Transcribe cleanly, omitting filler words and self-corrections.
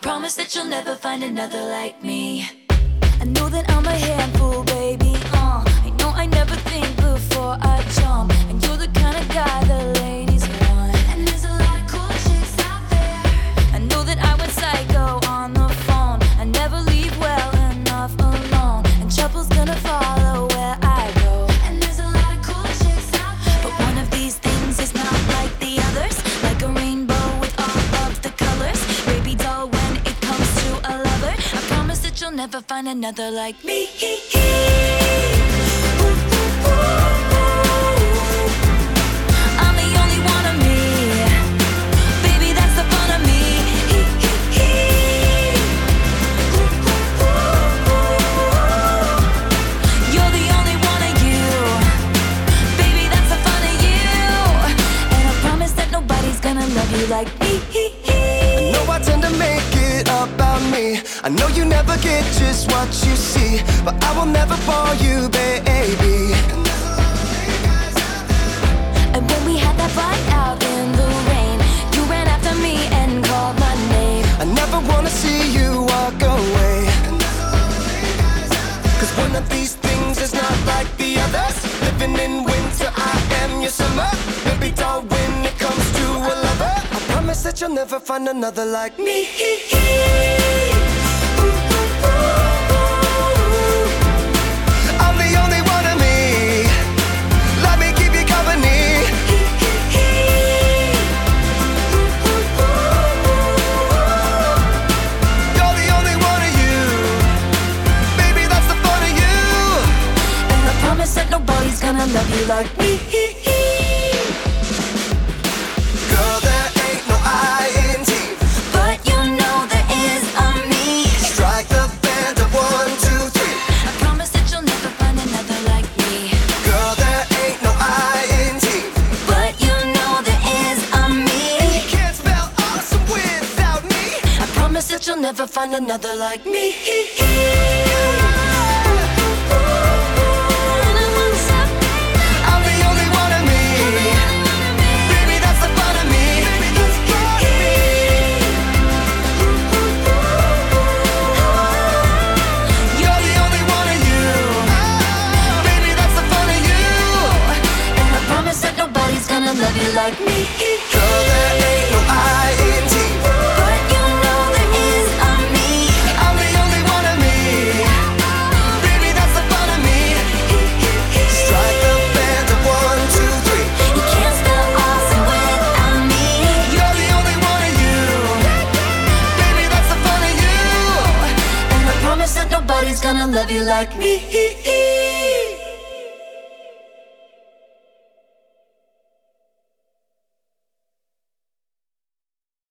promise that you'll never find another like me. I know that I'm a handful, baby, I know I never think before I jump, and you're the kind of guy the ladies want. And there's a lot of cool chicks out there. I know that I went psycho on the phone. I never leave well enough alone, and trouble's gonna follow where I go. And there's a lot of cool chicks out there, but one of these things is not like the others. Like a rainbow with all of the colors, baby doll, when it comes to a lover, I promise that you'll never find another like me. I'm the only one of me, baby, that's the fun of me. You're the only one of you, baby, that's the fun of you. And I promise that nobody's gonna love you like me. I know I tend to make it about me. I know you never get just what you see, but I will never bore you, baby. And when we had that fight out in the rain, you ran after me and called my name. I never wanna see you walk away, 'cause one of these things is not like the others. Living in winter, I am your summer. Baby doll, when it comes to a lover, I promise that you'll never find another like me. I'm the only one of me. Let me keep you company. You're the only one of you, baby, that's the fun of you. And I promise that nobody's gonna love you like me. Girl, there ain't no I in team, But you know there is a me. strike the band of 1, 2, 3. I promise that you'll never find another like me. Girl, there ain't no I in team, But you know there is a me. you can't spell awesome without me. I promise that you'll never find another like me. I'm the only one of me, baby, that's the fun of me. You're the only one of you, baby, that's the fun of you. And I promise that nobody's gonna love you like me. Girl, there ain't no I in team, But you know there is a me. I'm the only one of me, baby, that's the fun of me. Strike the band of 1, 2, 3. You can't spell awesome without me. You're the only one of you, baby, that's the fun of you. And I promise that nobody's gonna love you like me.